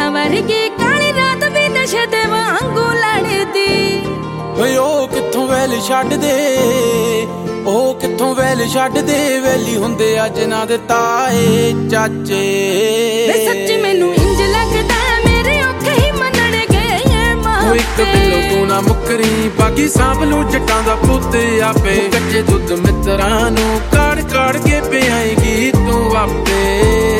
ਅੱਖਾਂ ਵਰਗੀ ਕਾਲੀ ਰਾਤ ਵੀ ਨਸ਼ੇ ਦੇ ਵਾਂਗੂ ਲੜਦੀ। ਓਏ ਉਹ ਕਿੱਥੋਂ ਵੈਲ ਛੱਡ ਦੇ, ਉਹ ਕਿੱਥੋਂ ਵੈਲ ਛੱਡ ਦੇ, ਵੈਲੀ ਹੁੰਦੇ ਅੱਜ ਨਾ ਦੇ ਤਾਏ ਚਾਚੇ। ਵੇ ਸੱਚੀ ਮੈਨੂੰ ਇੰਜ ਲੱਗਦਾ ਮੇਰੇ ਔਖੇ ਹੀ ਮੰਨਣਗੇ ਮਾਪੇ। ਉਹ ਇੱਕ ਬਿੱਲੋ ਤੂੰ ਨਾ ਮੁੱਕਰੀ, ਬਾਕੀ ਸਾਂਭ ਲੂ ਜੱਟਾਂ ਦਾ ਪੁੱਤ ਆਪੇ। ਕੱਚੇ ਦੁੱਧ ਮਿੱਤਰਾਂ ਨੂੰ ਕਾੜ ਕਾੜ ਕੇ ਪਿਆਏਗੀ ਤੂੰ ਆਪੇ।